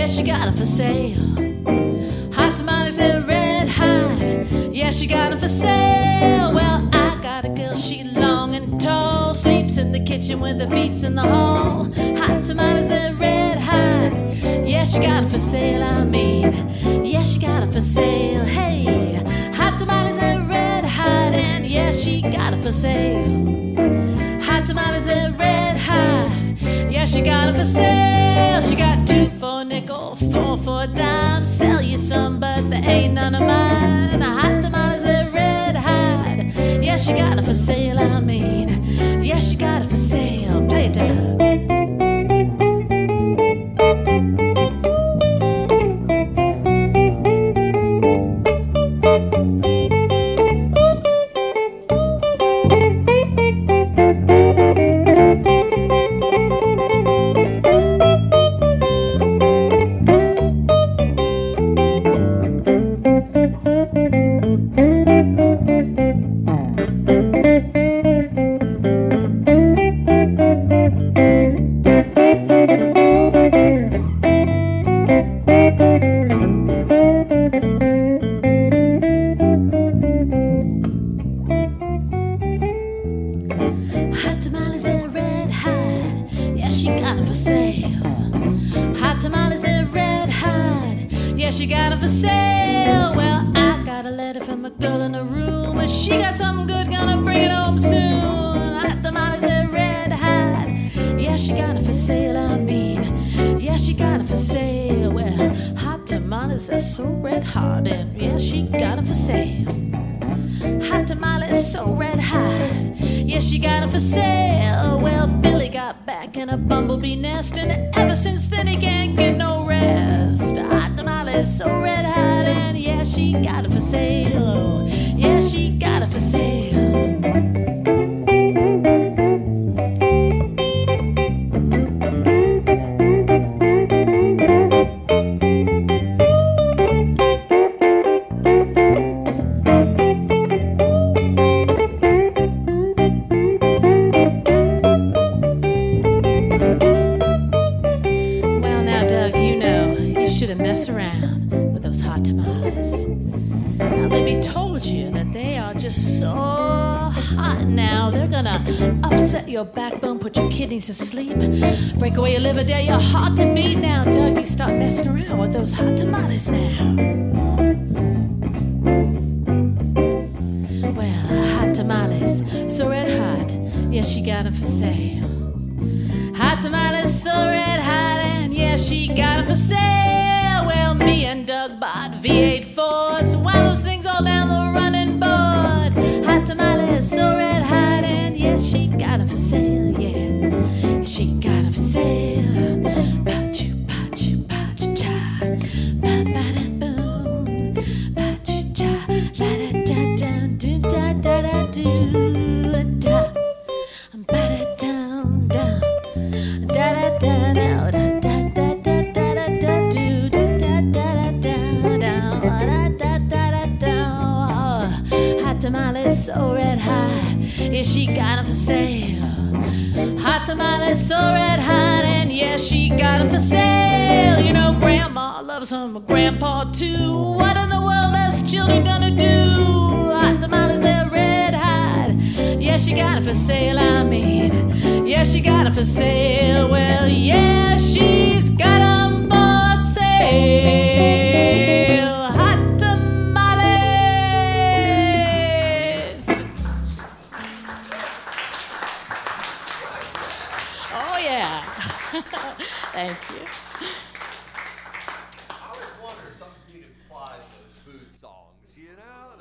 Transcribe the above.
she got them for sale. Hot tamales, they're red hot. Yeah, she got them for sale. Well, I got a girl, she long and tall, sleeps in the kitchen with her feet in the hall. Hot tamales, they're red hot. Yeah, she got them for sale, I mean. Yeah, she got them for sale. Hey, hot tamales, they're red hot. And yeah, she got them for sale. Hot tamales, they're red hot. Yeah, she got them for sale. She got 2 for a nickel, 4 for a dime. Sell you some, but they ain't none of mine. Hot tamales, they're red hot. Yeah, she got them for sale, I mean. Yeah, she got it for sale. Play it down. Hot tamales, they're red hot. Yeah, she got them for sale. Hot tamales, they're red hot. Yeah, she got them for sale. Well, I got a letter from a girl in a room, and she got something good, gonna bring it home soon. Hot tamales, they're red hot. Yeah, she got it for sale, I mean. Yeah, she got it for sale. Well, hot tamales, they're so red hot, and yeah, she got it for sale. Hot tamales, so red hot. Yeah, she got it for sale. Well, Billy got back in a bumblebee nest, and ever since then he can't get no rest. Hot tamales, so red hot, and yeah, she got it for sale. Yeah, she got it for sale. Shouldn't mess around with those hot tamales. Now, let me told you that they are just so hot now. They're gonna upset your backbone, put your kidneys to sleep, break away your liver, dare your heart to beat. Now, Doug, you start messing around with those hot tamales now. Well, hot tamales, so red hot. Yes, she got them for sale. Hot tamales, so red hot, and yeah, she got them for sale. Well, me and Doug bought V8 Fords, wound those things all down the running board. Hot tamales, so red hot, and yeah, she got them for sale, yeah. She got them for sale. Pa-choo, pa-choo, pa-choo-cha, ba-ba-da-boom, pa-choo-cha, la-da-da-da-doo-da-da-da-doo-da, ba-da-dum-dum, da-da-da-da-da-da-da-da-doo-da-da-da-da-da-da-da. Hot tamales, so red hot. Yeah, she got them for sale. Hot tamales, so red hot, and yeah, she got them for sale. You know, Grandma loves them, Grandpa too. What in the world is children gonna do? Hot tamales, they're red hot. Yeah, she got it for sale, I mean. Yeah, she got it for sale. Well, yeah, she's got them for sale. Hot tamales. Oh, yeah. Thank you. I always wonder if something's being implied in those food songs, you know?